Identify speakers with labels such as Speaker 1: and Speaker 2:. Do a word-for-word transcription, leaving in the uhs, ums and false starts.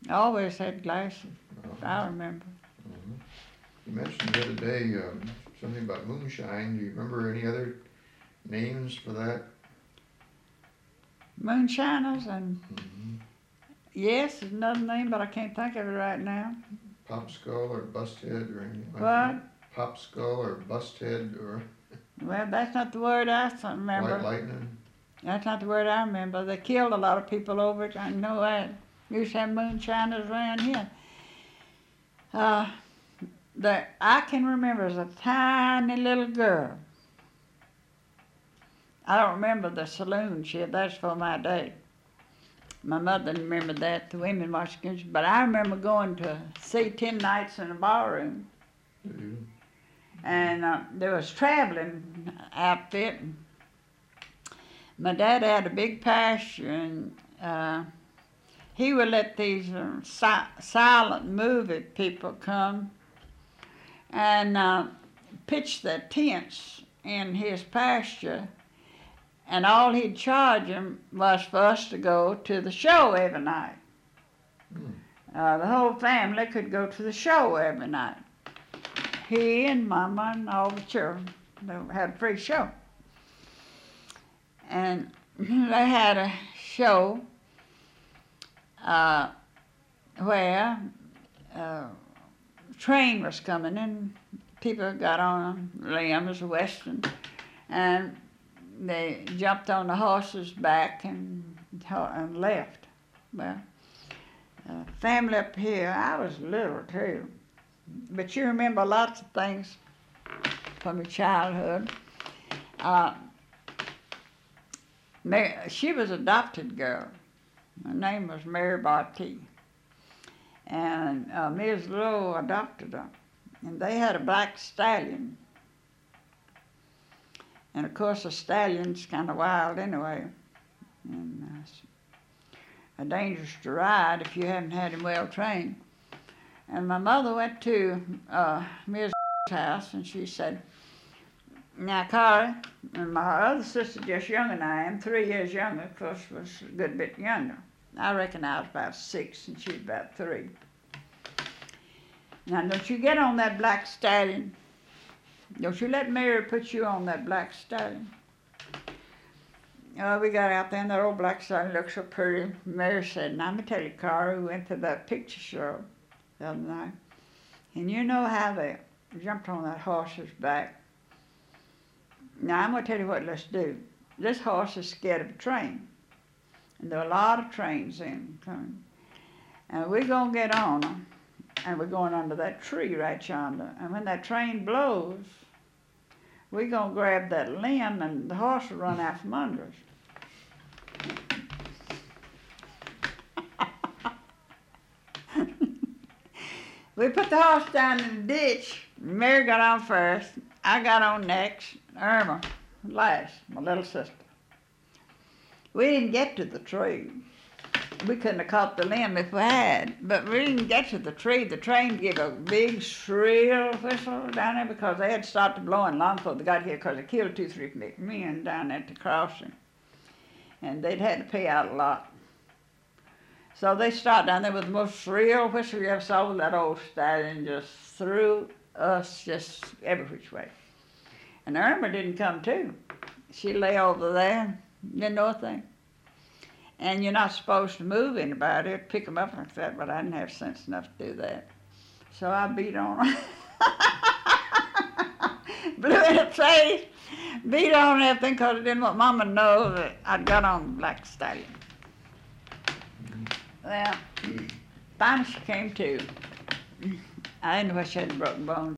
Speaker 1: I always had glasses,
Speaker 2: Uh-huh.
Speaker 1: I remember.
Speaker 2: Uh-huh. You mentioned the other day um, something about moonshine. Do you remember any other names for that?
Speaker 1: Moonshiners and,
Speaker 2: Mm-hmm.
Speaker 1: yes, there's another name, but I can't think of it right now.
Speaker 2: Popskull or Busthead or anything like
Speaker 1: What?
Speaker 2: that? Popskull or Busthead or
Speaker 1: Well, that's not the word I s-
Speaker 2: White
Speaker 1: remember.
Speaker 2: Lightning?
Speaker 1: That's not the word I remember. They killed a lot of people over it. I know that. Used to have moonshiners around here. Uh, the, I can remember as a tiny little girl. I don't remember the saloon shit. That's for my day. My mother remembered that, the women watched against, but I remember going to see Ten Nights in a Ballroom,
Speaker 2: Do
Speaker 1: and uh, there was traveling outfit. My dad had a big pasture, and uh, he would let these uh, si- silent movie people come and uh, pitch their tents in his pasture, and all he'd charge them was for us to go to the show every night.
Speaker 2: Hmm.
Speaker 1: Uh, the whole family could go to the show every night. He and Mama and all the children, they had a free show. And they had a show uh, where uh, train was coming and people got on limbs, western, and they jumped on the horse's back and, and left. Well, uh, family up here, I was little too, but you remember lots of things from your childhood. Uh, Mary, she was an adopted girl. Her name was Mary Barty. And uh, Miz Lowe adopted her. And they had a black stallion. And of course, a stallion's kind of wild anyway. And uh, it's dangerous to ride if you haven't had him well trained. And my mother went to uh, Miz house and she said, "Now, Carrie," and my other sister just younger than I am, three years younger, of course, was a good bit younger. I reckon I was about six and she was about three. "Now, don't you get on that black stallion. Don't you let Mary put you on that black stallion." Oh, we got out there and that old black stallion looked so pretty. Mary said, "Now, let me tell you, Carrie, we went to that picture show the other night. And you know how they jumped on that horse's back. Now, I'm going to tell you what let's do. This horse is scared of a train. And there are a lot of trains in coming. And we're going to get on them. And we're going under that tree right yonder. And when that train blows, we're going to grab that limb and the horse will run out from under us." We put the horse down in the ditch. Mary got on first. I got on next. Irma last, my little sister. We didn't get to the tree. We couldn't have caught the limb if we had, but we didn't get to the tree. The train gave a big shrill whistle down there because they had started blowing long before they got here because they killed two, three men down at the crossing. And they'd had to pay out a lot. So they started down there with the most shrill whistle you ever saw. That old stallion just threw us just every which way. And Irma didn't come too. She lay over there, didn't know a thing. And you're not supposed to move anybody or pick them up like that, but I didn't have sense enough to do that. So I beat on her. Blew in the face, beat on everything because I didn't want Mama to know that I'd got on the black stallion. Well, finally she came to. I didn't know what she had a broken bone.